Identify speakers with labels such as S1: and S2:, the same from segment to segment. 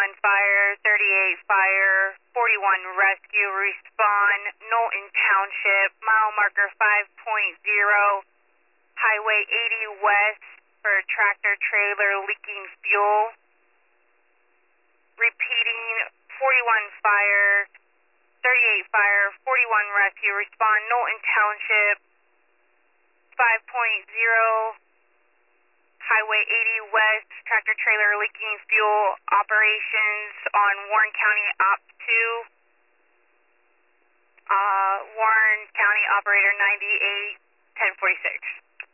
S1: fire, 38 fire, 41 rescue, respond, Knowlton Township, mile marker 5.0, Highway 80 west for tractor trailer leaking fuel. Repeating, 41 fire, 38 fire, 41 rescue, respond, Knowlton Township, 5.0, Highway 80 west, tractor trailer leaking fuel, operations on Warren County Op 2. Warren County Operator 98, 1046.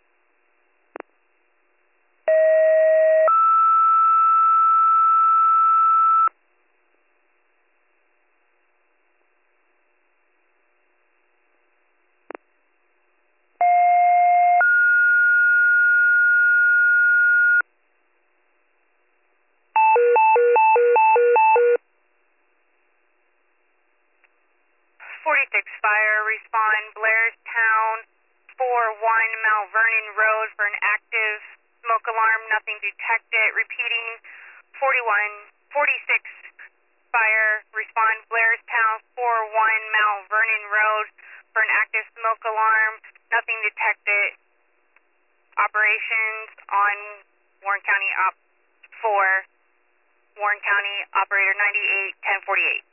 S1: Fire, respond, Blairstown, 41 Mount Vernon Road for an active smoke alarm, nothing detected. Repeating, 46 fire, respond, Blairstown, 41 Mount Vernon Road for an active smoke alarm, nothing detected. Operations on Warren County Op 4, Warren County Operator 98, 1048.